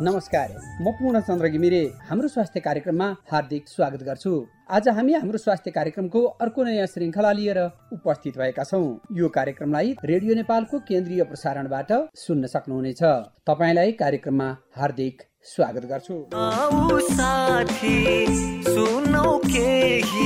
नमस्कार, म पूर्णचन्द्र घिमिरे हाम्रो स्वास्थ्य कार्यक्रममा हार्दिक स्वागत गर्छु। आज हामी हाम्रो स्वास्थ्य कार्यक्रमको अर्को नयाँ श्रृङ्खला लिएर उपस्थित भएका छौँ। यो कार्यक्रमलाई रेडियो नेपालको केन्द्रीय प्रसारणबाट सुन्न सक्नुहुनेछ। तपाईलाई कार्यक्रममा हार्दिक स्वागत गर्छु। आऊ साथी सुनौ केही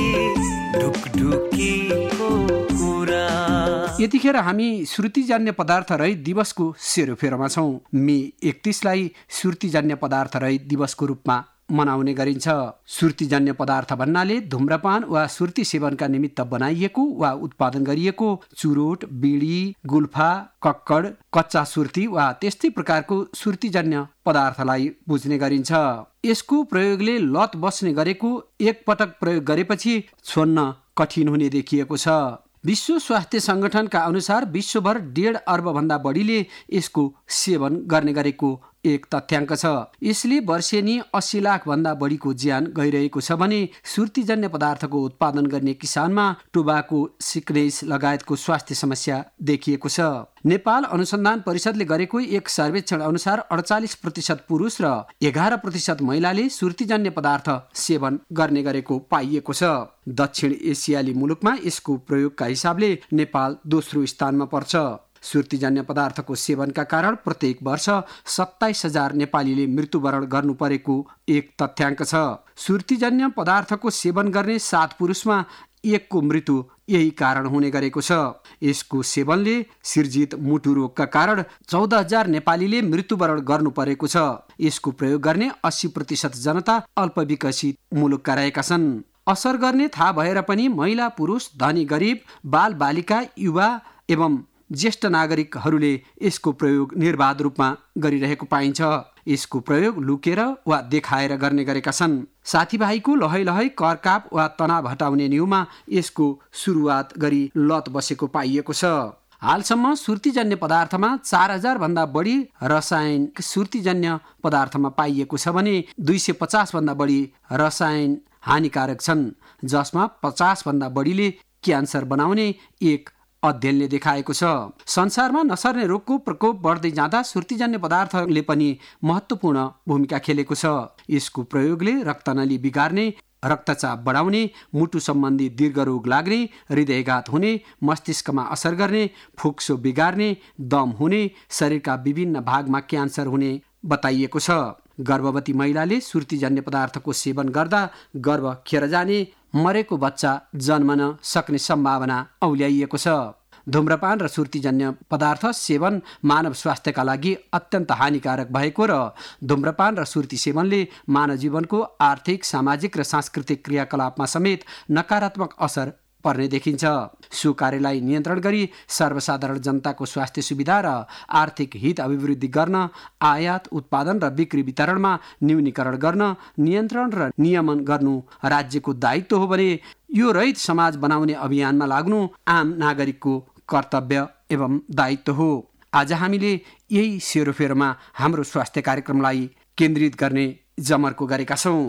ढुकढुकीको कुरा। यतिखेर हामी श्रुतिजन्य पदार्थ रहित दिवसको सेरोफेरोमा छौँ। मे 31लाई श्रुतिजन्य पदार्थ रहित दिवसको रूपमा मनाउने गरिन्छ। श्रुतिजन्य पदार्थ भन्नाले धुम्रपान वा सुर्ती सेवनका निमित्त बनाइएको वा उत्पादन गरिएको चुरोट, बिडी, गुल्फा, कक्कड, कच्चा सुर्ती वा त्यस्तै प्रकारको श्रुतिजन्य पदार्थलाई बुझ्ने गरिन्छ। यसको प्रयोगले लत बस्ने गरेको एक पटक प्रयोग गरेपछि छोड्न कठिन हुने देखिएको छ। विश्व स्वास्थ्य संगठनका अनुसार विश्वभर 1.5 अर्ब भन्दा बढीले यसको सेवन गर्ने गरेको एक तथ्याङ्क छ। यसले वर्षेनी 80 लाख भन्दा बढीको ज्यान गइरहेको छ भने सुर्तीजन्य पदार्थको उत्पादन गर्ने किसानमा टोबाको सिकनेस लगायतको स्वास्थ्य समस्या देखिएको छ। नेपाल अनुसन्धान परिषदले गरेको एक सर्वेक्षण अनुसार 48% पुरुष र 11% महिलाले सुर्तीजन्य पदार्थ सेवन गर्ने गरेको पाइएको छ। दक्षिण एसियाली मुलुकमा यसको प्रयोगका हिसाबले नेपाल दोस्रो स्थानमा पर्छ। सुर्तीजन्य पदार्थको सेवनका कारण प्रत्येक वर्ष 27,000 नेपालीले मृत्युवरण गर्नु परेको एक तथ्याङ्क छ। सुर्तीजन्य पदार्थको सेवन गर्ने 7 पुरुषमा 1 को मृत्यु यही कारण हुने गरेको छ। यसको सेवनले सिर्जित मुटु रोगका कारण 14,000 नेपालीले मृत्युवरण गर्नु परेको छ। यसको प्रयोग गर्ने 80% जनता अल्पविकसित मुलुकका रहेका छन्। असर गर्ने थाहा भएर पनि महिला, पुरुष, धनी, गरिब, बाल बालिका, युवा एवं ज्येष्ठ नागरिकहरूले यसको प्रयोग निर्बाध रूपमा गरिरहेको पाइन्छ। यसको प्रयोग लुकेर वा देखाएर गर्ने गरेका छन्। साथीभाइको लहै लहै करकाप वा तनाव हटाउने न्युमा यसको सुरुवात गरी लत बसेको पाइएको छ। हालसम्म सुर्तीजन्य पदार्थमा 4,000 भन्दा बढी रसायन सुर्तीजन्य पदार्थमा पाइएको छ भने 250 भन्दा बढी रसायन हानिकारक छन्, जसमा 50 भन्दा बढीले क्यान्सर बनाउने एक अध्ययनले देखाएको छ। संसारमा नसर्ने रोगको प्रकोप बढ्दै जाँदा सुर्तीजन्य पदार्थले पनि महत्त्वपूर्ण भूमिका खेलेको छ। यसको प्रयोगले रक्तनली बिगार्ने, रक्तचाप बढाउने, मुटु सम्बन्धी दीर्घ रोग लाग्ने, हृदयघात हुने, मस्तिष्कमा असर गर्ने, फुक्सो बिगार्ने, दम हुने, शरीरका विभिन्न भागमा क्यान्सर हुने बताइएको छ। गर्भवती महिलाले सुर्तीजन्य पदार्थको सेवन गर्दा गर्भ खेर जाने, मरेको बच्चा जन्मन सक्ने सम्भावना औल्याइएको छ। धुम्रपान र सुर्तीजन्य पदार्थ सेवन मानव स्वास्थ्यका लागि अत्यन्त हानिकारक भएको र धुम्रपान र सुर्ती सेवनले मानव जीवनको आर्थिक, सामाजिक र सांस्कृतिक क्रियाकलापमा समेत नकारात्मक असर पर्ने देखिन्छ। सो कार्यलाई नियन्त्रण गरी सर्वसाधारण जनताको स्वास्थ्य सुविधा र आर्थिक हित अभिवृद्धि गर्न, आयात, उत्पादन र बिक्री वितरणमा न्यूनीकरण गर्न, नियन्त्रण र नियमन गर्नु राज्यको दायित्व हो भने यो रहित समाज बनाउने अभियानमा लाग्नु आम नागरिकको कर्तव्य एवं दायित्व हो। आज हामीले यही सेरोफेरोमा हाम्रो स्वास्थ्य कार्यक्रमलाई केन्द्रित गर्ने जमर्को गरेका छौँ।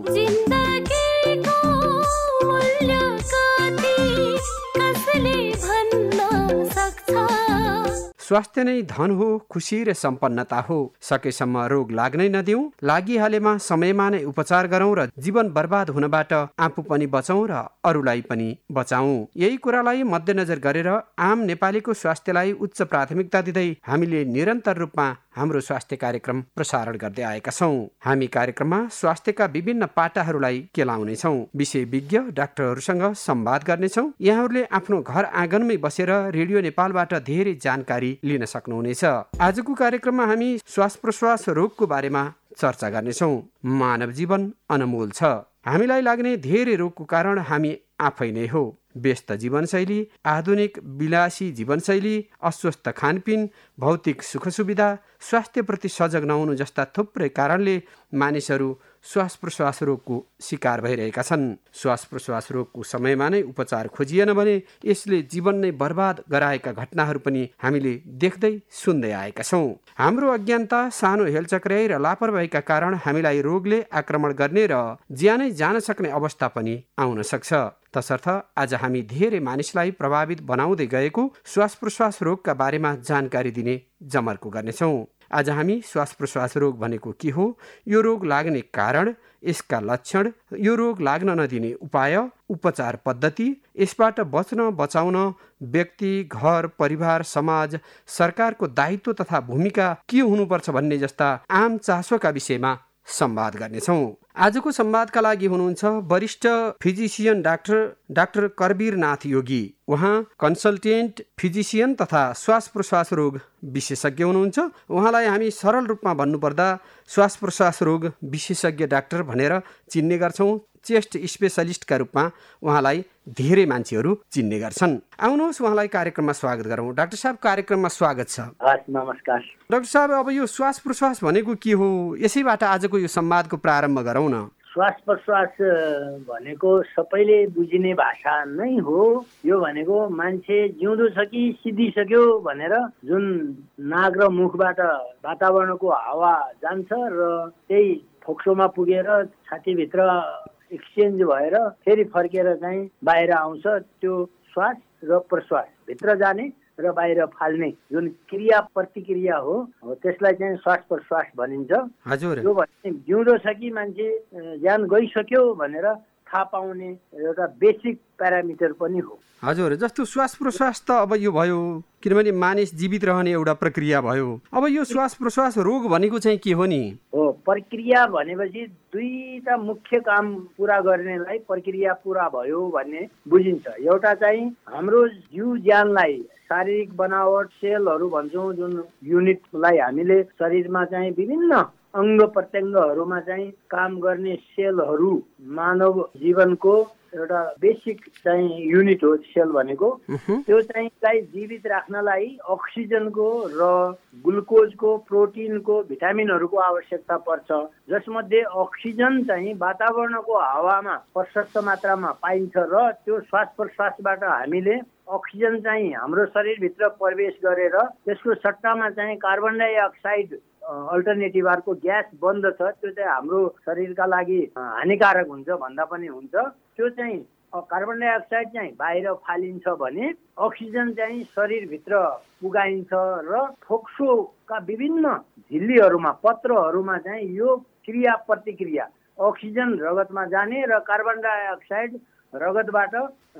स्वास्थ्य नै धन हो, खुसी र सम्पन्नता हो। सकेसम्म रोग लाग्नै नदिउँ, लागिहालेमा समयमा नै उपचार गरौँ र जीवन बर्बाद हुनबाट आफू पनि बचौँ र अरूलाई पनि बचाउँ। यही कुरालाई मध्यनजर गरेर आम नेपालीको स्वास्थ्यलाई उच्च प्राथमिकता दिँदै हामीले निरन्तर रूपमा हाम्रो स्वास्थ्य कार्यक्रम प्रसारण गर्दै आएका छौँ। हामी कार्यक्रममा स्वास्थ्यका विभिन्न पाटाहरूलाई केलाउनेछौँ। विषयविज्ञ डाक्टरहरूसँग संवाद गर्नेछौँ। यहाँहरूले आफ्नो घर आँगनमै बसेर रेडियो नेपालबाट धेरै जानकारी लिन सक्नुहुनेछ। आजको कार्यक्रममा हामी श्वास प्रश्वास रोगको बारेमा चर्चा गर्नेछौँ। मानव जीवन अनमोल छ। हामीलाई लाग्ने धेरै रोगको कारण हामी आफै नै हो। व्यस्त जीवनशैली, आधुनिक विलासी जीवनशैली, अस्वस्थ खानपिन, भौतिक सुख सुविधा, स्वास्थ्यप्रति सजग नहुनु जस्ता थुप्रै कारणले मानिसहरू श्वास प्रश्वास रोगको शिकार भइरहेका छन्। श्वास प्रश्वास रोगको समयमा नै उपचार खोजिएन भने यसले जीवन नै बर्बाद गराएका घटनाहरू पनि हामीले देख्दै सुन्दै आएका छौँ। हाम्रो अज्ञानता, सानो हेलचक्र्याई र लापरवाहीका कारण हामीलाई रोगले आक्रमण गर्ने र ज्यानै जान सक्ने अवस्था पनि आउन सक्छ। तसर्थ आज हामी धेरै मानिसलाई प्रभावित बनाउँदै गएको श्वास प्रश्वास रोगका बारेमा जानकारी दिने जमर्को गर्नेछौँ। आज हामी श्वास प्रश्वास रोग भनेको के हो, यो रोग लाग्ने कारण, यसका लक्षण, यो रोग लाग्न नदिने उपाय, उपचार पद्धति, यसबाट बच्न बचाउन व्यक्ति, घर, परिवार, समाज, सरकारको दायित्व तथा भूमिका के हुनुपर्छ भन्ने जस्ता आम चासोका विषयमा संवाद गर्नेछौँ। आजको संवादका लागि हुनुहुन्छ वरिष्ठ फिजिसियन डाक्टर करवीर नाथ योगी। उहाँ कन्सल्टेन्ट फिजिसियन तथा श्वास प्रश्वास रोग विशेषज्ञ हुनुहुन्छ। उहाँलाई हामी सरल रूपमा भन्नुपर्दा श्वास प्रश्वास रोग विशेषज्ञ डाक्टर भनेर चिन्ने गर्छौँ। चेस्ट स्पेशलिस्टका रूपमा उहाँलाई धेरै मान्छेहरू चिन्ने गर्छन्। आउनुहोस् उहाँलाई कार्यक्रममा स्वागत गरौँ। डाक्टर साहब, कार्यक्रममा स्वागत छ। नमस्कार डाक्टर साहब, अब यो श्वास प्रश्वास भनेको के हो, यसैबाट आजको यो संवादको प्रारम्भ गरौँ न। श्वास प्रश्वास भनेको सबैले बुझिने भाषा नै हो। यो भनेको मान्छे जिउँदो छ कि सिद्धिसक्यो भनेर जुन नाक र मुखबाट वातावरणको हावा जान्छ र त्यही फोक्सोमा पुगेर छातीभित्र एक्सचेन्ज भएर फेरि फर्केर चाहिँ बाहिर आउँछ, त्यो श्वास र प्रश्वास भित्र जाने र बाहिर फाल्ने जुन क्रिया प्रतिक्रिया हो त्यसलाई चाहिँ श्वास प्रश्वास भनिन्छ। हजुर, यो भने जिउँदो छ कि मान्छे ज्यान गइसक्यो भनेर थाहा पाउने एउटा बेसिक प्यारामिटर पनि हो। हजुर, जस्तो श्वास प्रश्वास त अब यो भयो, किनभने मानिस जीवित रहने एउटा प्रक्रिया भयो। अब यो श्वास प्रश्वास रोग भनेको चाहिँ के हो नि? हो, प्रक्रिया भनेपछि दुईटा मुख्य काम पुरा गर्नेलाई प्रक्रिया पुरा भयो भन्ने बुझिन्छ। एउटा चाहिँ हाम्रो जीव ज्यानलाई शारीरिक बनावट सेलहरू भन्छौँ, जुन युनिटलाई हामीले शरीरमा चाहिँ विभिन्न अङ्ग प्रत्यङ्गहरूमा चाहिँ काम गर्ने सेलहरू मानव जीवनको एउटा बेसिक चाहिँ युनिट हो सेल भनेको। त्यो चाहिँ जीवित राख्नलाई अक्सिजनको र ग्लुकोजको, प्रोटिनको, भिटामिनहरूको आवश्यकता पर्छ, जसमध्ये अक्सिजन चाहिँ वातावरणको हावामा प्रशस्त मात्रामा पाइन्छ र त्यो श्वास प्रश्वासबाट हामीले अक्सिजन चाहिँ हाम्रो शरीरभित्र प्रवेश गरेर त्यसको सट्टामा चाहिँ कार्बन डाइअक्साइड अल्टरनेटिभ अर्को ग्यास बन्द छ, त्यो चाहिँ हाम्रो शरीरका लागि हानिकारक हुन्छ भन्दा पनि हुन्छ। त्यो चाहिँ कार्बन डाइअक्साइड चाहिँ बाहिर फालिन्छ भने अक्सिजन चाहिँ शरीरभित्र पुगाइन्छ र फोक्सोका विभिन्न झिल्लीहरूमा, पत्रहरूमा चाहिँ यो क्रिया प्रतिक्रिया अक्सिजन रगतमा जाने र कार्बन डाइअक्साइड रगतबाट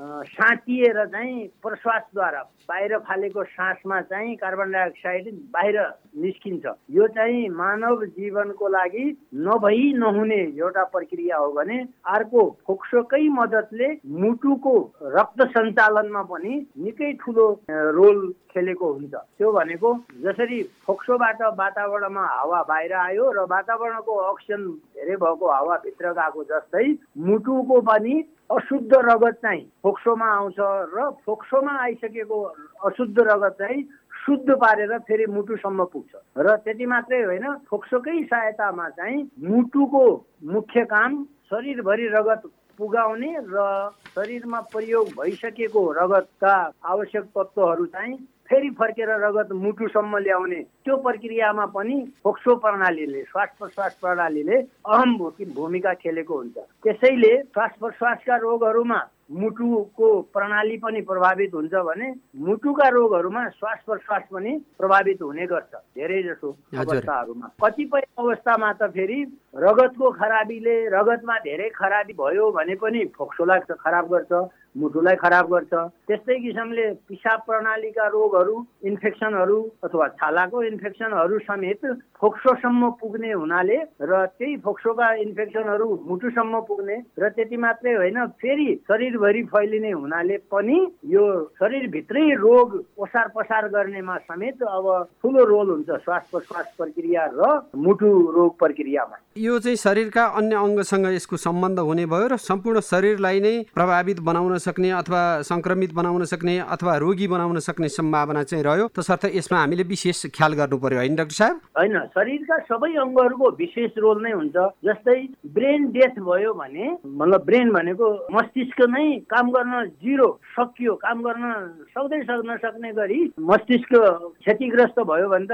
साँचिएर चाहिँ प्रश्वासद्वारा बाहिर फालेको सासमा चाहिँ कार्बन डाइअक्साइड बाहिर निस्किन्छ। यो चाहिँ मानव जीवनको लागि नभई नहुने एउटा प्रक्रिया हो भने अर्को फोक्सोकै मद्दतले मुटुको रक्त सञ्चालनमा पनि निकै ठुलो रोल खेलेको हुन्छ। त्यो भनेको जसरी फोक्सोबाट वातावरणमा हावा बाहिर आयो र वातावरणको अक्सिजन धेरै भएको हावा भित्र गएको जस्तै मुटुको पनि अशुद्ध रगत चाहिँ फोक्सोमा आउँछ र फोक्सोमा आइसकेको अशुद्ध रगत चाहिँ शुद्ध पारेर फेरि मुटुसम्म पुग्छ। र त्यति मात्रै होइन, फोक्सोकै सहायतामा चाहिँ मुटुको मुख्य काम शरीरभरि रगत पुगाउने र शरीरमा प्रयोग भइसकेको रगतका आवश्यक तत्त्वहरू चाहिँ फेरि फर्केर रगत मुटुसम्म ल्याउने, त्यो प्रक्रियामा पनि फोक्सो प्रणालीले, श्वास प्रश्वास प्रणालीले अहम भूमिका खेलेको हुन्छ। त्यसैले श्वास प्रश्वासका रोगहरूमा मुटुको प्रणाली पनि प्रभावित हुन्छ भने मुटुका रोगहरूमा श्वास प्रश्वास पनि प्रभावित हुने गर्छ धेरै जसो अवस्थाहरूमा। कतिपय अवस्थामा त फेरि रगतको खराबीले, रगतमा धेरै खराबी भयो भने पनि फोक्सोलाई खराब गर्छ, मुटुलाई खराब गर्छ। त्यस्तै किसिमले पिसाब प्रणालीका रोगहरू, इन्फेक्सनहरू अथवा छालाको इन्फेक्सनहरू समेत फोक्सोसम्म पुग्ने हुनाले र त्यही फोक्सोका इन्फेक्सनहरू मुटुसम्म पुग्ने र त्यति मात्रै होइन फेरि शरीरभरि फैलिने हुनाले पनि यो शरीरभित्रै रोग ओसार पसार गर्नेमा समेत अब ठुलो रोल हुन्छ श्वास प्रश्वास प्रक्रिया र मुटु रोग प्रक्रियामा। यो चाहिँ शरीरका अन्य अङ्गसँग यसको सम्बन्ध हुने भयो र सम्पूर्ण शरीरलाई नै प्रभावित बनाउन सक्ने अथवा संक्रमित बनाउन सक्ने अथवा रोगी बनाउन सक्ने सम्भावना चाहिँ रह्यो। तसर्थ यसमा हामीले विशेष ख्याल गर्नु पर्यो, होइन डाक्टर साहब? होइन, शरीरका सबै अङ्गहरूको विशेष रोल नै हुन्छ। जस्तै ब्रेन डेथ भयो भने, मतलब ब्रेन भनेको मस्तिष्क नै काम गर्न जिरो सकियो, काम गर्न सक्दै नसक्ने गरी मस्तिष्क क्षतिग्रस्त भयो भने त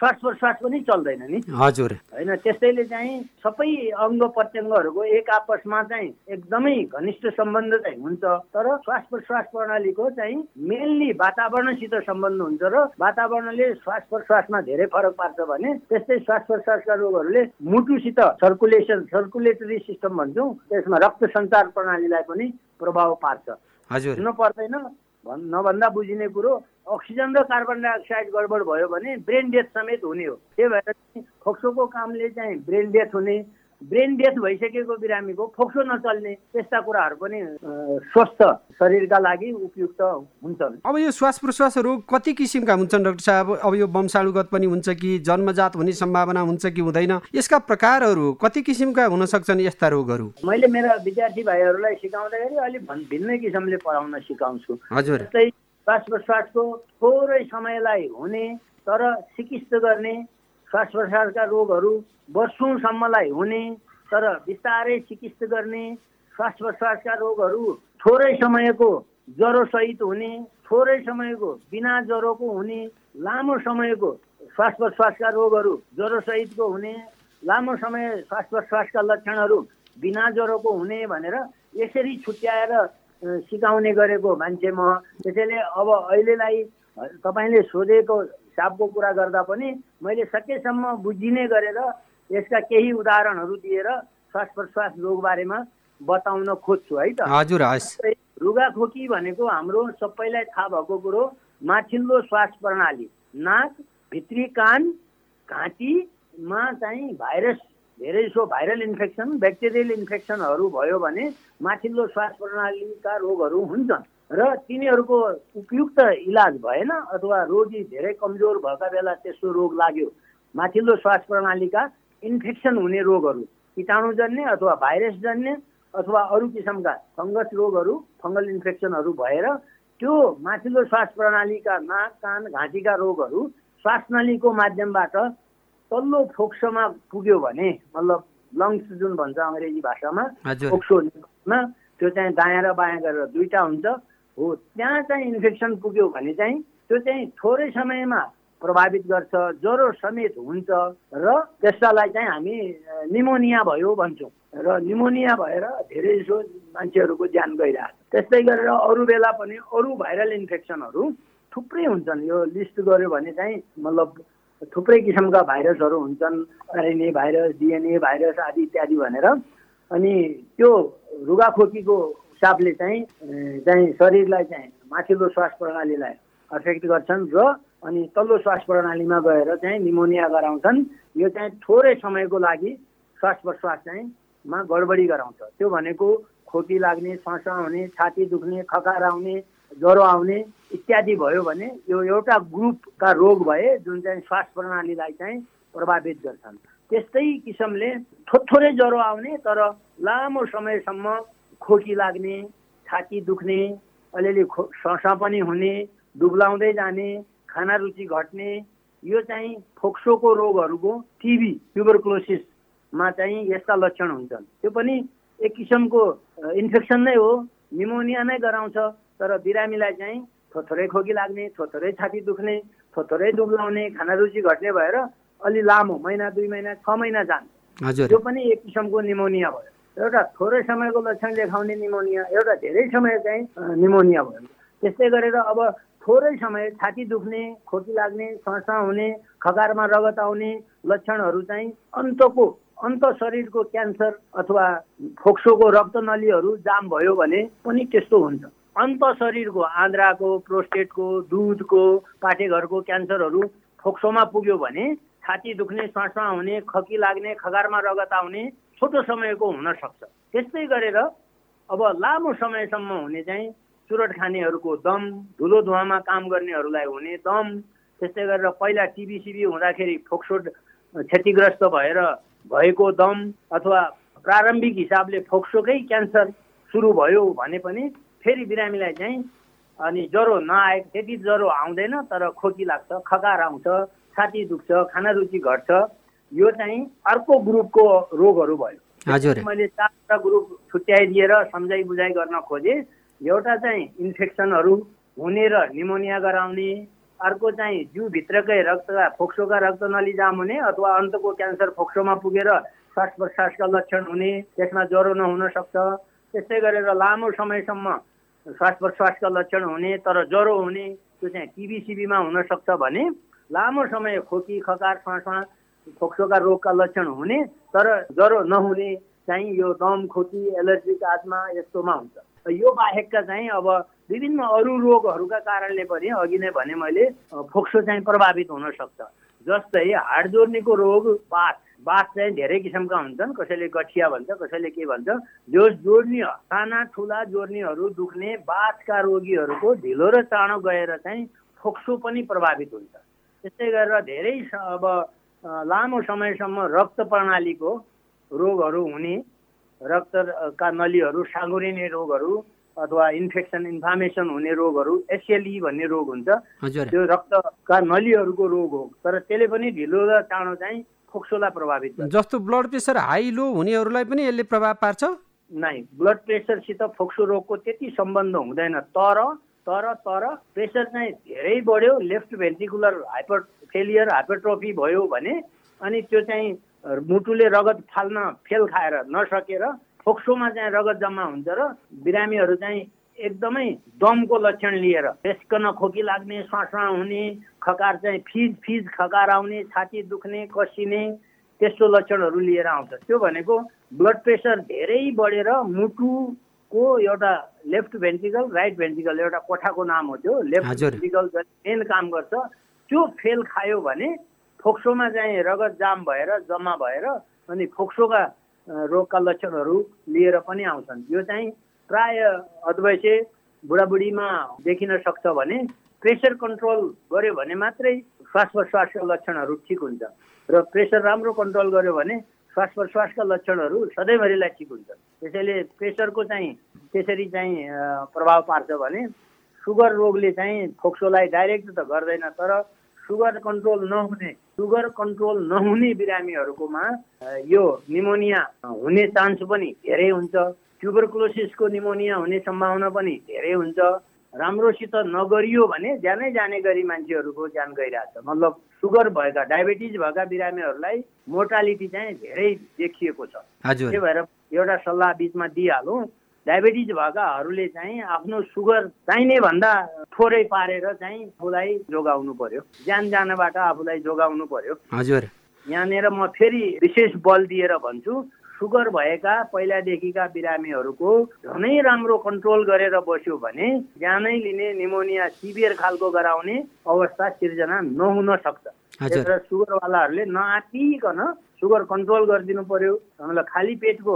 श्वास प्रश्वास पनि चल्दैन नि। हजुर होइन, त्यसैले चाहिँ सबै अङ्ग प्रत्यङ्गहरूको एक आपसमा चाहिँ एकदमै घनिष्ठ सम्बन्ध चाहिँ हुन्छ। तर श्वास प्रश्वास प्रणालीको चाहिँ मेनली वातावरणसित सम्बन्ध हुन्छ र वातावरणले श्वास प्रश्वासमा धेरै फरक पार्छ भने त्यस्तै श्वास प्रश्वासका रोगहरूले मुटुसित सर्कुलेटरी सिस्टम भन्छौँ, त्यसमा रक्त सञ्चार प्रणालीलाई पनि प्रभाव पार्छ। हजुर हुन पर्दैन नभन्दा बुझिने कुरो, अक्सिजन र कार्बन डाइअक्साइड गडबड भयो भने ब्रेन डेथ समेत हुने हो। त्यही भएर फोक्सोको कामले चाहिँ ब्रेन डेथ हुने, ब्रेन डेथ भइसकेको बिरामीको फोक्सो नचल्ने, त्यस्ता कुराहरू पनि स्वस्थ शरीरका लागि उपयुक्त हुन्छन्। अब यो श्वास प्रश्वास रोग कति किसिमका हुन्छन् डाक्टर साहब? अब यो वंशाणुगत पनि हुन्छ कि जन्मजात हुने सम्भावना हुन्छ कि हुँदैन? यसका प्रकारहरू कति किसिमका हुन सक्छन् यस्ता रोगहरू? मैले मेरा विद्यार्थी भाइहरूलाई सिकाउँदाखेरि अलिक भिन्नै किसिमले पढाउन सिकाउँछु। हजुर जस्तै श्वास प्रश्वासको थोरै समयलाई हुने तर चिकित्सा गर्ने, श्वास प्रश्वासका रोगहरू वर्षौँसम्मलाई हुने तर बिस्तारै चिकित्सा गर्ने, श्वास प्रश्वासका रोगहरू थोरै समयको ज्वरोसहित हुने, थोरै समयको बिना ज्वरोको हुने, लामो समयको श्वास प्रश्वासका रोगहरू ज्वरोसहितको हुने, लामो समय श्वास प्रश्वासका लक्षणहरू बिना ज्वरोको हुने भनेर यसरी छुट्याएर सिकाउने गरेको मान्छे म। त्यसैले अब अहिलेलाई तपाईँले सोधेको हिसाबको कुरा गर्दा पनि मैले सकेसम्म बुझिने गरेर यसका केही उदाहरणहरू दिएर श्वास प्रश्वास रोगबारेमा बताउन खोज्छु है त। हजुर हस्। रुगाखोकी भनेको हाम्रो सबैलाई थाहा भएको कुरो, माथिल्लो श्वास प्रणाली, नाक, भित्री कान, घाँटीमा चाहिँ भाइरस, धेरैसो भाइरल इन्फेक्सन, ब्याक्टेरियल इन्फेक्सनहरू भयो भने माथिल्लो श्वास प्रणालीका रोगहरू हुन्छन् र तिनीहरूको उपयुक्त इलाज भएन अथवा रोगी धेरै कमजोर भएका बेला त्यस्तो रोग लाग्यो, माथिल्लो श्वास प्रणालीका इन्फेक्सन हुने रोगहरू, कीटाणुजन्य अथवा भाइरसजन्य अथवा अरू किसिमका फङ्गस रोगहरू, फङ्गल इन्फेक्सनहरू भएर त्यो माथिल्लो श्वास प्रणालीका नाक, कान, घाँटीका रोगहरू श्वास नलीको माध्यमबाट तल्लो फोक्सोमा पुग्यो भने, मतलब लङ्स जुन भन्छ अङ्ग्रेजी भाषामा, फोक्सोमा त्यो चाहिँ दायाँ र बायाँ गरेर दुईटा हुन्छ हो, त्यहाँ चाहिँ इन्फेक्सन पुग्यो भने चाहिँ त्यो चाहिँ थोरै समयमा प्रभावित गर्छ, ज्वरो समेत हुन्छ र त्यसलाई चाहिँ हामी निमोनिया भयो भन्छौँ र निमोनिया भएर धेरैजसो मान्छेहरूको ज्यान गइरहेको छ। त्यस्तै गरेर अरू बेला पनि अरू भाइरल इन्फेक्सनहरू थुप्रै हुन्छन्। यो लिस्ट गर्यो भने चाहिँ मतलब थुप्रै किसिमका भाइरसहरू हुन्छन्, आरएनए भाइरस, डिएनए भाइरस आदि इत्यादि भनेर। अनि त्यो रुगाखोकीको हिसाबले चाहिँ शरीरलाई चाहिँ माथिल्लो श्वास प्रणालीलाई अफेक्ट गर्छन् र अनि तल्लो श्वास प्रणालीमा गएर चाहिँ निमोनिया गराउँछन्। यो चाहिँ थोरै समयको लागि श्वास प्रश्वास चाहिँ मा गडबडी गराउँछ। त्यो भनेको खोकी लाग्ने, श्वास आउने, छाती दुख्ने, खकार आउने, ज्वरो आउने इत्यादि भयो भने यो एउटा ग्रुपका रोग भए जुन चाहिँ श्वास प्रणालीलाई चाहिँ प्रभावित गर्छन्। त्यस्तै किसिमले थोरै ज्वरो आउने तर लामो समयसम्म खोकी लाग्ने, छाती दुख्ने, अलिअलि श्वास पनि हुने, दुब्लाउँदै जाने, खाना रुचि घट्ने, यो चाहिँ फोक्सोको रोगहरूको टिबी, ट्युबरक्लोसिसमा चाहिँ यस्ता लक्षण हुन्छन्। त्यो पनि एक किसिमको इन्फेक्सन नै हो, निमोनिया नै गराउँछ तर बिरामीलाई चाहिँ थोरै खोकी लाग्ने, थोरै छाती दुख्ने, थोरै दुब्लाउने, खाना रुचि घट्ने भएर अलि लामो महिना, 2 महिना, 6 महिना जान्छ। त्यो पनि एक किसिमको निमोनिया भयो। एउटा थोरै समयको लक्षण देखाउने निमोनिया, एउटा धेरै समय चाहिँ निमोनिया भयो। त्यस्तै गरेर अब थोरै समय छाती दुख्ने, खोकी लाग्ने, श्वास हुने, खगारमा रगत आउने लक्षणहरू चाहिँ अन्त शरीरको क्यान्सर अथवा फोक्सोको रक्तनलीहरू जाम भयो भने पनि त्यस्तो हुन्छ। अन्त शरीरको आन्द्राको, प्रोस्टेटको, दुधको, पाठेघरको क्यान्सरहरू फोक्सोमा पुग्यो भने छाती दुख्ने, श्वास हुने, खकी लाग्ने, खगारमा रगत आउने छोटो समयको हुन सक्छ। त्यस्तै गरेर अब लामो समयसम्म हुने चाहिँ चुरोट खानेहरूको दम, धुलो धुवामा काम गर्नेहरूलाई हुने दम, त्यस्तै गरेर पहिला टिबी हुँदाखेरि फोक्सो क्षतिग्रस्त भएर भएको दम अथवा प्रारम्भिक हिसाबले फोक्सोकै क्यान्सर सुरु भयो भने पनि फेरि बिरामीलाई चाहिँ अनि ज्वरो नआएको, त्यति ज्वरो आउँदैन तर खोकी लाग्छ, खकार आउँछ, छाती दुख्छ, खाना रुचि घट्छ। यो चाहिँ अर्को ग्रुपको रोगहरू भयो। मैले 4 ग्रुप छुट्याइदिएर सम्झाइ बुझाइ गर्न खोजेँ। एउटा चाहिँ इन्फेक्सनहरू हुने र निमोनिया गराउने, अर्को चाहिँ जिउभित्रकै रक्तका फोक्सोका रक्तनली जाम हुने अथवा अन्तको क्यान्सर फोक्सोमा पुगेर श्वास प्रश्वासका लक्षण हुने, त्यसमा ज्वरो नहुन सक्छ। त्यस्तै गरेर लामो समयसम्म श्वास प्रश्वासका लक्षण हुने तर ज्वरो हुने, त्यो चाहिँ टिबी-सिबीमा हुन सक्छ भने लामो समय खोकी खकार श्वासमा फोक्सोका रोगका लक्षण हुने तर ज्वरो नहुने चाहिँ यो दम खोकी एलर्जिक आस्मा यस्तोमा हुन्छ। यो बाहेकका चाहिँ अब विभिन्न अरू रोगहरूका कारणले पनि अघि नै भने मैले फोक्सो चाहिँ प्रभावित हुन सक्छ। जस्तै हाड जोर्नीको रोग, बाथ चाहिँ धेरै किसिमका हुन्छन्, कसैले गठिया भन्छ, कसैले के भन्छ। जो जोर्नी साना ठुला जोर्नीहरू दुख्ने बाथका रोगीहरूको ढिलो र चाँडो गएर चाहिँ फोक्सो पनि प्रभावित हुन्छ। त्यस्तै गरेर धेरै अब लामो समयसम्म रक्त प्रणालीको रोगहरू हुने, रक्तका नलीहरू साँघुरिने रोगहरू अथवा इन्फ्लामेसन हुने रोगहरू, एसएलई भन्ने रोग हुन्छ, त्यो रक्तका नलीहरूको रोग हो तर त्यसले पनि ढिलो र चाँडो चाहिँ फोक्सोलाई प्रभावित गर्छ। जस्तो ब्लड प्रेसर हाई लो हुनेहरूलाई पनि यसले प्रभाव पार्छ? नै, ब्लड प्रेसरसित फोक्सो रोगको त्यति सम्बन्ध हुँदैन। तर प्रेसर चाहिँ धेरै बढ्यो, लेफ्ट भेन्ट्रिकुलर हाइपरट्रोफी भयो भने अनि त्यो चाहिँ मुटुले रगत फाल्न फेल खाएर नसकेर फोक्सोमा चाहिँ रगत जम्मा हुन्छ र बिरामीहरू चाहिँ एकदमै दमको लक्षण लिएर बेस्कन खोकी लाग्ने, श्वासमा हुने, खकार चाहिँ फिज खकार आउने, छाती दुख्ने, कसिने, त्यस्तो लक्षणहरू लिएर आउँछ। त्यो भनेको ब्लड प्रेसर धेरै बढेर मुटुको एउटा लेफ्ट भेन्ट्रिकल राइट भेन्ट्रिकल एउटा कोठाको नाम हो, त्यो लेफ्ट भेन्ट्रिकल मेन काम गर्छ, त्यो फेल खायो भने फोक्सोमा चाहिँ रगत जाम भएर जम्मा भएर अनि फोक्सोका रोगका लक्षणहरू लिएर पनि आउँछन्। यो चाहिँ प्राय अद्वैत बुढाबुढीमा देखिन सक्छ भने प्रेसर कन्ट्रोल गर्यो भने मात्रै श्वास प्रश्वासका लक्षणहरू ठिक हुन्छ र प्रेसर राम्रो कन्ट्रोल गर्यो भने श्वास प्रश्वासका लक्षणहरू सधैँभरिलाई ठिक हुन्छ। त्यसैले प्रेसरको चाहिँ त्यसरी चाहिँ प्रभाव पार्छ भने सुगर रोगले चाहिँ फोक्सोलाई डाइरेक्ट त गर्दैन तर सुगर कन्ट्रोल नहुने बिरामीहरूकोमा यो निमोनिया हुने चान्स पनि धेरै हुन्छ। ट्युबरकुलोसिसको निमोनिया हुने सम्भावना पनि धेरै हुन्छ। राम्रोसित नगरियो भने ज्यानै जाने गरी मान्छेहरूको ज्यान गइरहेछ। मतलब सुगर भएका डायबिटिज भएका बिरामीहरूलाई मोर्टालिटी चाहिँ धेरै देखिएको छ। त्यही भएर एउटा सल्लाह बिचमा दिइहालौँ, डायबिटिज भएकाहरूले चाहिँ आफ्नो सुगर चाहिने भन्दा थोरै पारेर चाहिँ आफूलाई जोगाउनु पर्यो, ज्यान जानबाट आफूलाई जोगाउनु पर्यो। हजुर, यहाँनिर म फेरि विशेष बल दिएर भन्छु, सुगर भएका पहिलादेखिका बिरामीहरूको झनै राम्रो कन्ट्रोल गरेर बस्यो भने ज्यानै लिने निमोनिया सिभियर खालको गराउने अवस्था सिर्जना नहुन सक्छ। त्यसैले सुगरवालाहरूले नआतिकन सुगर कन्ट्रोल गरिदिनु पर्यो। हामीलाई खाली पेटको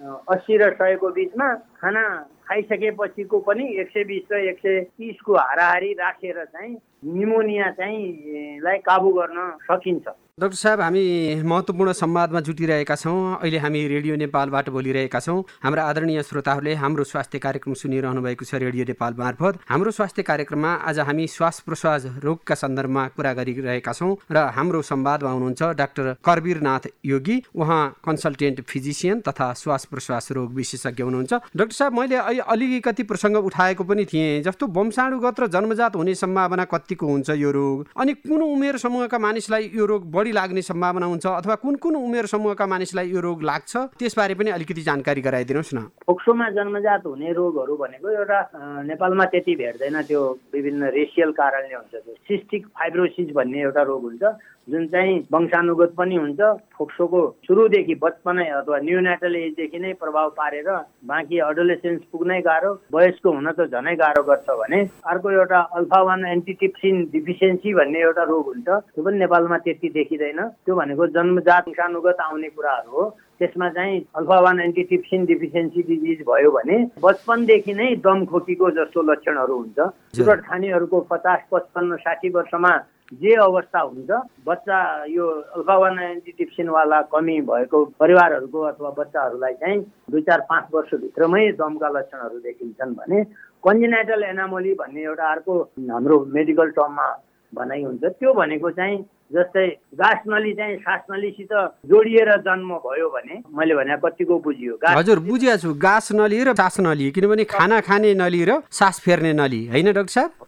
80 र 100 को बिचमा खाना खाइसकेपछिको पनि 120 र 130 को हाराहारी राखेर चाहिँ निमोनिया चाहिँ लाई काबु गर्न सकिन्छ। डाक्टर साहब, हामी महत्त्वपूर्ण संवादमा जुटिरहेका छौँ। अहिले हामी रेडियो नेपालबाट बोलिरहेका छौँ। हाम्रा आदरणीय श्रोताहरूले हाम्रो स्वास्थ्य कार्यक्रम सुनिरहनु भएको छ रेडियो नेपाल मार्फत। हाम्रो स्वास्थ्य कार्यक्रममा आज हामी श्वास प्रश्वास रोगका सन्दर्भमा कुरा गरिरहेका छौँ र हाम्रो संवादमा हुनुहुन्छ डाक्टर करवीरनाथ योगी। उहाँ कन्सल्टेन्ट फिजिसियन तथा श्वास प्रश्वास रोग विशेषज्ञ हुनुहुन्छ। डाक्टर साहब, मैले अलिकति प्रसङ्ग उठाएको पनि थिएँ, जस्तो वंशाणुगत र जन्मजात हुने सम्भावना कतिको हुन्छ यो रोग, अनि कुन उमेर समूहका मानिसलाई यो रोग बढी लाग्ने सम्भावना हुन्छ अथवा कुन कुन उमेर समूहका मानिसलाई यो रोग लाग्छ, त्यसबारे पनि अलिकति जानकारी गराइदिनुहोस् न। फोक्सोमा जन्मजात हुने रोगहरू भनेको एउटा नेपालमा त्यति भेट्दैन, त्यो विभिन्न रेसियल कारणले हुन्छ। त्यो सिस्टिक फाइब्रोसिस भन्ने एउटा रोग हुन्छ जुन चाहिँ वंशानुगत पनि हुन्छ। फोक्सोको सुरुदेखि बचपनै अथवा न्युनाटल एजदेखि नै प्रभाव पारेर बाँकी एडोलेसेन्स पुग्नै गाह्रो, वयस्क हुन त झनै गाह्रो गर्छ भने अर्को एउटा अल्फा 1 एन्टिट्रिप्सिन डिफिसियन्सी भन्ने एउटा रोग हुन्छ। त्यो पनि नेपालमा त्यति देखिँदैन। त्यो भनेको जन्मजात वंशानुगत आउने कुराहरू हो। त्यसमा चाहिँ अल्फा 1 एन्टिट्रिप्सिन डिफिसियन्सी डिजिज भयो भने बचपनदेखि नै दम खोकीको जस्तो लक्षणहरू हुन्छ। सिगरेट खानेहरूको 50, 55, 60 वर्षमा जे अवस्था हुन्छ, बच्चा यो अल्फा 1 एन्टिट्रिप्सिन वाला कमी भएको परिवारहरूको अथवा बच्चाहरूलाई चाहिँ 2-4-5 वर्षभित्रमै दमका लक्षणहरू देखिन्छन् भने कन्जेनाइटल एनामोली भन्ने एउटा अर्को हाम्रो मेडिकल टर्ममा भनाइ हुन्छ। त्यो भनेको चाहिँ जस्तै गास नली चाहिँ सास नलीसित जोडिएर जन्म भयो भने, मैले भने कतिको बुझियो? हजुर, बुझिया छु। गास नली र सास नली, किनभने खाना खाने नली र सास फेर्ने नली, हैन डाक्टर साहब? हो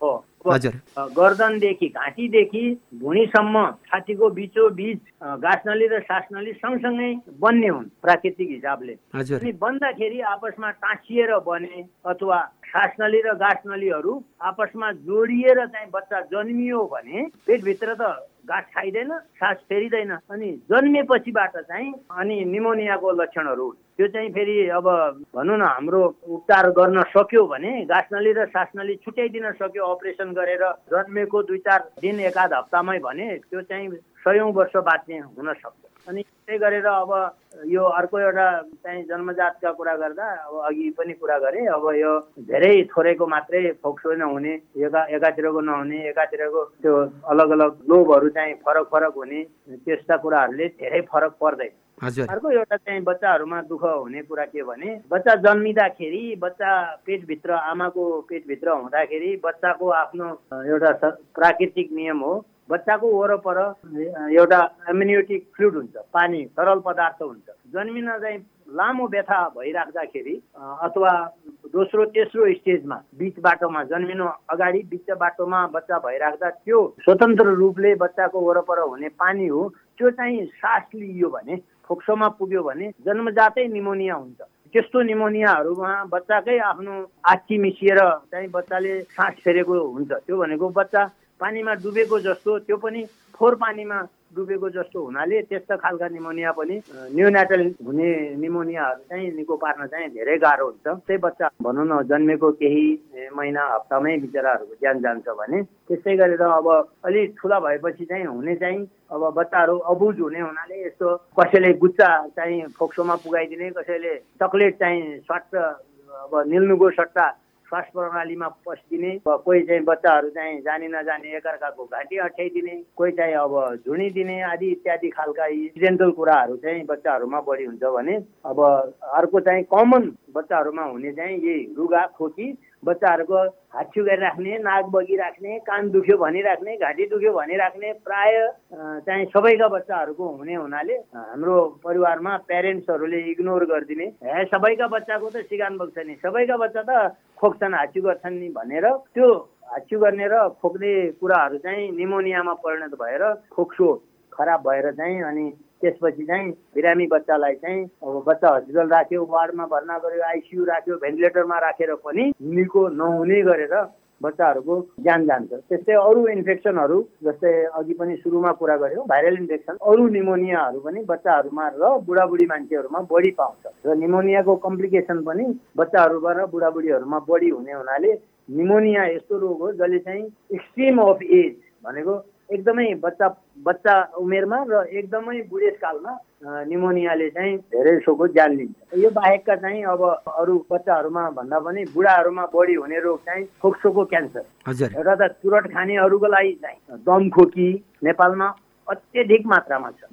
गर्दनदेखि घाँटीदेखि भुँडीसम्म छातीको बिचोबिच गाँसनली र सासनली सँगसँगै बन्ने हुन् प्राकृतिक हिसाबले। अनि बन्दाखेरि आपसमा टाँसिएर बने अथवा सासनली र गाँसनलीहरू आपसमा जोडिएर चाहिँ बच्चा जन्मियो भने पेटभित्र त गाँस खाइँदैन, सास फेरिँदैन, अनि जन्मेपछिबाट चाहिँ अनि निमोनियाको लक्षणहरू त्यो चाहिँ फेरि अब भनौँ न हाम्रो उपचार गर्न सक्यो भने गाँसनली र सासनली छुट्याइदिन सक्यो अपरेसन गरेर जन्मेको 2-4 दिन एकाध हप्तामै भने त्यो चाहिँ 100औं वर्ष बाँच्ने हुन सक्छ। अनि त्यही गरेर अब यो अर्को एउटा चाहिँ जन्मजातका कुरा गर्दा अब अघि पनि कुरा गरेँ, अब यो धेरै थोरैको मात्रै फोक्सो नहुने, एकातिरको नहुने, एकातिरको त्यो अलग अलग लोभहरू चाहिँ फरक फरक हुने, त्यस्ता कुराहरूले धेरै फरक पर्दैन। अर्को एउटा चाहिँ बच्चाहरूमा दुःख हुने कुरा के भने बच्चा जन्मिँदाखेरि बच्चा पेटभित्र आमाको पेटभित्र हुँदाखेरि बच्चाको आफ्नो एउटा प्राकृतिक नियम हो, बच्चाको वरपर एउटा एम्नियोटिक फ्लुइड हुन्छ, पानी तरल पदार्थ हुन्छ। जन्मिन चाहिँ लामो व्यथा भइराख्दाखेरि अथवा दोस्रो तेस्रो स्टेजमा बिच बाटोमा जन्मिनु अगाडि बिच बाटोमा बच्चा भइराख्दा त्यो स्वतन्त्र रूपले बच्चाको वरपर हुने पानी हो, त्यो चाहिँ सास लिइयो भने फोक्सोमा पुग्यो भने जन्मजातै निमोनिया हुन्छ। त्यस्तो निमोनियाहरूमा बच्चाकै आफ्नो आँखी मिसिएर चाहिँ बच्चाले सास फेरेको हुन्छ। त्यो भनेको बच्चा पानीमा डुबेको जस्तो, त्यो पनि फोहोर पानीमा डुबेको जस्तो हुनाले त्यस्ता खालका निमोनिया पनि न्युनाटल हुने निमोनियाहरू चाहिँ निको पार्न चाहिँ धेरै गाह्रो हुन्छ। त्यही बच्चा भनौँ न जन्मेको केही महिना हप्तामै बिचराहरूको ज्यान जान्छ भने त्यस्तै गरेर अब अलिक ठुला भएपछि चाहिँ हुने चाहिँ अब बच्चाहरू अबुझ हुने हुनाले यस्तो कसैले गुच्चा चाहिँ फोक्सोमा पुगाइदिने, कसैले चक्लेट चाहिँ स्वाट अब निल्नुको सट्टा श्वास प्रणालीमा पस्दिने, कोही चाहिँ बच्चाहरू चाहिँ जानी नजाने एकअर्काको घाँटी अठ्याइदिने, कोही चाहिँ अब झुनिदिने आदि इत्यादि खालका एक्सिडेन्टल कुराहरू चाहिँ बच्चाहरूमा बढी हुन्छ भने अब अर्को चाहिँ कमन बच्चाहरूमा हुने चाहिँ यही रुगा खोकी, बच्चाहरूको हाच्छी गरिराख्ने, नाक बगिराख्ने, कान दुख्यो भनिराख्ने, घाँटी दुख्यो भनिराख्ने प्राय चाहिँ सबैका बच्चाहरूको हुने हुनाले हाम्रो परिवारमा प्यारेन्ट्सहरूले इग्नोर गरिदिने, सबैका बच्चाको त सिगान बग्छ नि, सबैका बच्चा त खोक्छन् हाच्छी गर्छन् नि भनेर त्यो हाच्छी गर्ने र खोक्ने कुराहरू चाहिँ निमोनियामा परिणत भएर फोक्सो खराब भएर चाहिँ अनि त्यसपछि चाहिँ बिरामी बच्चालाई चाहिँ अब बच्चा हस्पिटल राख्यो, वार्डमा भर्ना गर्यो, आइसियू राख्यो, भेन्टिलेटरमा राखेर पनि निको नहुने गरेर बच्चाहरूको ज्यान जान्छ। त्यस्तै अरू इन्फेक्सनहरू जस्तै अघि पनि सुरुमा कुरा गर्यो भाइरल इन्फेक्सन, अरू निमोनियाहरू पनि बच्चाहरूमा र बुढाबुढी मान्छेहरूमा बढी पाउँछ र निमोनियाको कम्प्लिकेसन पनि बच्चाहरूमा र बुढाबुढीहरूमा बढी हुने हुनाले निमोनिया यस्तो रोग हो जसले चाहिँ एक्सट्रिम अफ एज भनेको एकदमै बच्चा उमेरमा र एकदमै बुढेसकालमा निमोनियाले चाहिँ धेरै सोको ज्यान लिन्छ। यो बाहेकका चाहिँ अब अरू बच्चाहरूमा भन्दा पनि बुढाहरूमा बढी हुने रोग चाहिँ फोक्सोको क्यान्सर। एउटा त चुरट खानेहरूको लागि चाहिँ दमखोकी नेपालमा अत्यधिक मात्रामा छ।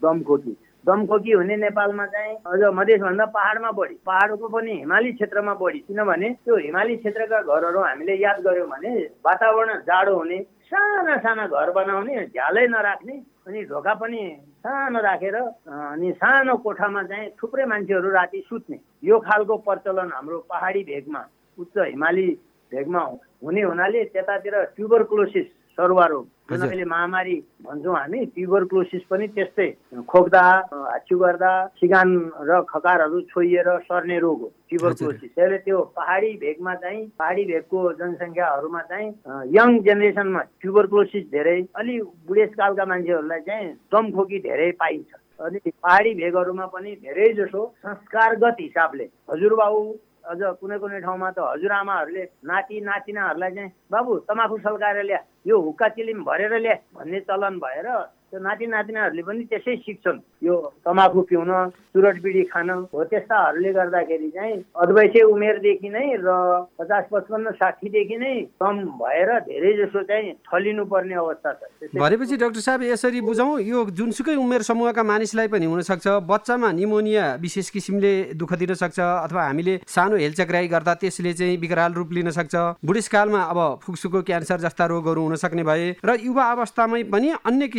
दमखोकी हुने नेपालमा चाहिँ अझ मधेसभन्दा पहाडमा बढी, पहाडको पनि हिमाली क्षेत्रमा बढी, किनभने त्यो हिमाली क्षेत्रका घरहरू हामीले याद गर्यौँ भने वातावरण जाडो हुने, साना साना घर बनाउने, झ्यालै नराख्ने, अनि ढोका पनि सानो राखेर अनि सानो कोठामा चाहिँ थुप्रै मान्छेहरू राति सुत्ने, यो खालको प्रचलन हाम्रो पहाडी भेगमा उच्च हिमाली भेगमा हुने हुनाले त्यतातिर ट्युबरक्लोसिस सरुवा रोग जुन अहिले महामारी भन्छौँ हामी, ट्युबरक्लोसिस पनि त्यस्तै खोक्दा हाच्छी गर्दा सिगान र खकारहरू छोइएर सर्ने रोग हो ट्युबरक्लोसिस। त्यसले त्यो पहाडी भेगमा चाहिँ पहाडी भेगको जनसङ्ख्याहरूमा चाहिँ यङ जेनेरेसनमा ट्युबरक्लोसिस धेरै, अलि बुढेसकालका मान्छेहरूलाई चाहिँ दमखोकी धेरै पाइन्छ। अनि पहाडी भेगहरूमा पनि धेरै जसो संस्कारगत हिसाबले हजुरबाउ अझ कुनै कुनै ठाउँमा त हजुरआमाहरूले नाति नातिनाहरूलाई चाहिँ बाबु तमाखु सल्काएर ल्या, यो हुक्का चिलिम भरेर ल्या भन्ने चलन भएर त्यो नाति नातिनाहरूले पनि त्यसै सिक्छन् यो तमाखु पिउन, चुरट बिडी खान हो। त्यस्ताहरूले गर्दाखेरि चाहिँ अधवैँसे उमेरदेखि नै र 50, 55, 60देखि नै कम भएर धेरै जसो चाहिँ थलिनु पर्ने अवस्था छ। भनेपछि डाक्टर साहब यसरी बुझौँ, यो जुनसुकै उमेर समूहका मानिसलाई पनि हुनसक्छ। बच्चामा निमोनिया विशेष किसिमले दुःख दिन सक्छ अथवा हामीले सानो हेलचक्राइ गर्दा त्यसले चाहिँ विकराल रूप लिन सक्छ। बुढेसकालमा अब फुक्सुको क्यान्सर जस्ता रोगहरू हुन सक्ने भए र युवा अवस्थामै पनि अन्य किसिमका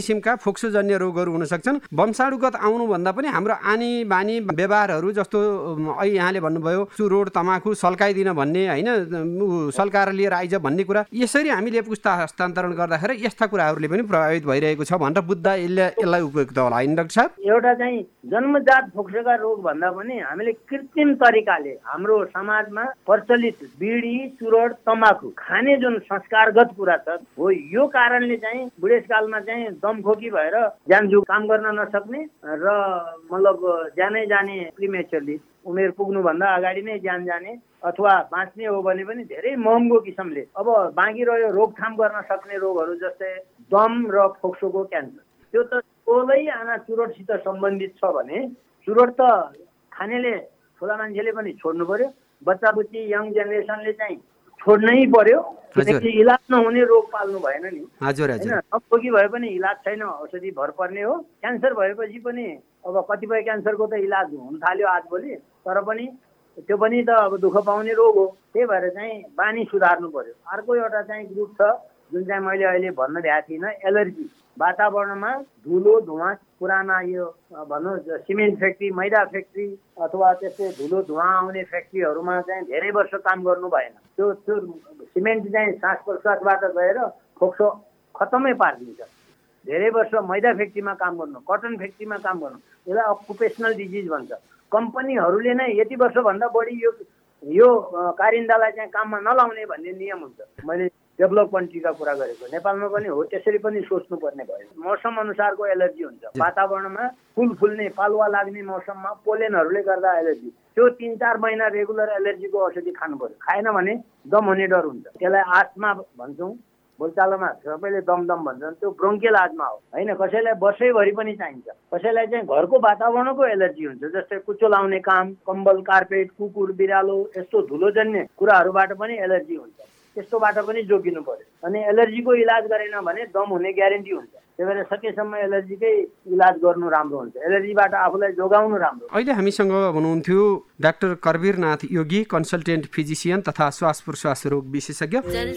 फोक्सोजन्य रोगहरू हुन सक्छन्। वंशाणुगत आउनुभन्दा पनि हाम्रो आनी बानी व्यवहारहरू जस्तो यहाँले भन्नुभयो चुरोट तमाखु सल्काइदिन भन्ने होइन, सल्काएर लिएर आइज भन्ने कुरा, यसरी हामीले पुस्ता हस्तान्तरण गर्दाखेरि यस्ता कुराहरूले पनि प्रभावित भइरहेको छ भनेर बुझ्दा यसलाई उपयुक्त होला होइन डाक्टर साहब? एउटा चाहिँ जन्मजात फोक्सोका रोग भन्दा पनि हामीले कृत्रिम तरिकाले हाम्रो समाजमा प्रचलित बिडी चुरोट तमाखु खाने जुन संस्कारगत कुरा छ हो, यो कारणले चाहिँ बुढेसकालमा चाहिँ दमखोकी भएर ज्यानजु काम गर्न नसक्ने र मतलब ज्यानै जाने प्रिमेचरली उमेर पुग्नुभन्दा अगाडि नै ज्यान जाने अथवा बाँच्ने हो भने पनि धेरै महँगो किसिमले अब बाँकी रह्यो रोकथाम गर्न सक्ने रोगहरू जस्तै दम र फोक्सोको क्यान्सर। त्यो त टोलै आना चुरोटसित सम्बन्धित छ भने चुरोट त खानेले ठुला मान्छेले पनि छोड्नु पर्यो, बच्चा बुच्ची यङ जेनेरेसनले चाहिँ छोड्नै पर्यो, किनकि इलाज नहुने रोग पाल्नु भएन नि होइन। दमखोकी भए पनि इलाज छैन, औषधि भर पर्ने हो। क्यान्सर भएपछि पनि अब कतिपय क्यान्सरको त इलाज हुन थाल्यो आजभोलि, तर पनि त्यो पनि त अब दुःख पाउने रोग हो। त्यही भएर चाहिँ बानी सुधार्नु पर्यो। अर्को एउटा चाहिँ ग्रुप छ जुन चाहिँ मैले अहिले भन्न भ्याएको थिइनँ, एलर्जी। वातावरणमा धुलो धुवा, पुराना यो भनौँ सिमेन्ट फ्याक्ट्री, मैदा फ्याक्ट्री अथवा त्यस्तै धुलो धुवा आउने फ्याक्ट्रीहरूमा चाहिँ धेरै वर्ष काम गर्नु भएन। त्यो सिमेन्ट चाहिँ श्वास प्रश्वासबाट गएर फोक्सो खतमै पारिदिन्छ। धेरै वर्ष मैदा फ्याक्ट्रीमा काम गर्नु, कटन फ्याक्ट्रीमा काम गर्नु, यसलाई अकुपेसनल डिजिज भन्छ। कम्पनीहरूले नै यति वर्षभन्दा बढी यो कारिन्दालाई चाहिँ काममा नलाउने भन्ने नियम हुन्छ। मैले डेभलप कन्ट्रीका कुरा गरेको, नेपालमा पनि हो, त्यसरी पनि सोच्नुपर्ने भयो। मौसम अनुसारको एलर्जी हुन्छ। वातावरणमा फुल फुल्ने पालुवा लाग्ने मौसममा पोलेनहरूले गर्दा एलर्जी, त्यो 3-4 महिना रेगुलर एलर्जीको औषधि खानु पर्यो। खाएन भने दम हुने डर हुन्छ। त्यसलाई आस्मा भन्छौँ, बोलचालमा सबैले दमदम भन्छन्, त्यो ब्रोङ्कियल आस्मा हो होइन। कसैलाई वर्षैभरि पनि चाहिन्छ, कसैलाई चाहिँ घरको वातावरणको एलर्जी हुन्छ, जस्तै कुचो लाउने काम, कम्बल, कार्पेट, कुकुर, बिरालो यस्तो धुलोजन्य कुराहरूबाट पनि एलर्जी हुन्छ। त्यस्तोबाट पनि जोगिनु पर्यो। अनि एलर्जीको इलाज गरेन भने दम हुने ग्यारेन्टी हुन्छ। त्यही भएर सकेसम्म एलर्जीकै इलाज गर्नु राम्रो हुन्छ, एलर्जीबाट आफूलाई जोगाउनु राम्रो। अहिले हामीसँग हुनुहुन्थ्यो doctor Karvirnath Yogi, consultant physician तथा श्वास प्रश्वास रोग विशेषज्ञ।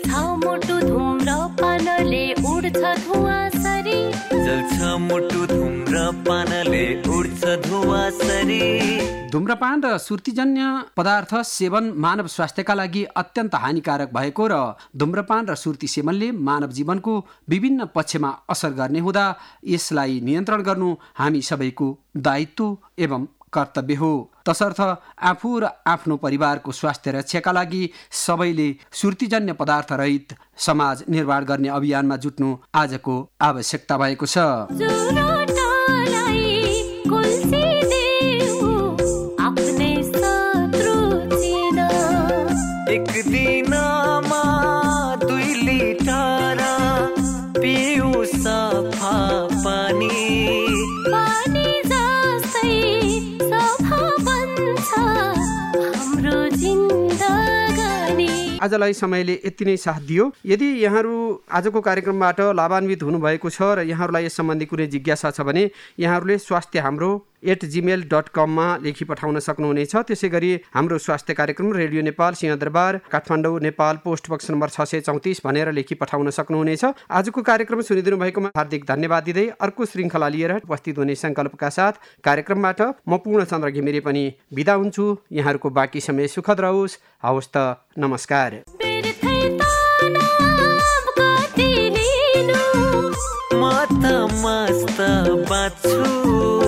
धुम्रपान र सुर्तीजन्य पदार्थ सेवन मानव स्वास्थ्यका लागि अत्यन्त हानिकारक भएको र धुम्रपान र सुर्ती सेवनले मानव जीवनको विभिन्न पक्षमा असर गर्ने हुँदा यसलाई नियन्त्रण गर्नु हामी सबैको दायित्व एवं कर्तव्य हो। तसर्थ आफू र आफ्नो परिवारको स्वास्थ्य रक्षाका लागि सबैले सुर्तीजन्य पदार्थ रहित समाज निर्माण गर्ने अभियानमा जुट्नु आजको आवश्यकता भएको छ। एक दिनमा 2 लिटर पिउ सफा पानी, पानी जस्तै सफा बन्छ हाम्रो जिन्दगानी। आजलाई समयले यति नै साथ दियो। यदि यहाँहरू आजको कार्यक्रमबाट लाभान्वित हुनुभएको छ र यहाँहरूलाई यस सम्बन्धी कुनै जिज्ञासा छ भने यहाँहरूले स्वास्थ्य हाम्रो @gmail.com मा लेखी पठाउन सक्नुहुनेछ। त्यसै गरी हाम्रो स्वास्थ्य कार्यक्रम radio Nepal Singhadurbar Kathmandu Nepal post box number 634 भनेर लेखी पठाउन सक्नुहुनेछ। आजको कार्यक्रम सुनिदिनु भएकोमा हार्दिक धन्यवाद दिँदै अर्को श्रृङ्खला लिएर उपस्थित हुने सङ्कल्पका साथ कार्यक्रमबाट म पूर्णचन्द्र घिमिरे पनि बिदा हुन्छु। यहाँहरूको बाँकी समय सुखद रहोस्। हवस् त, नमस्कार। मस्त बाछु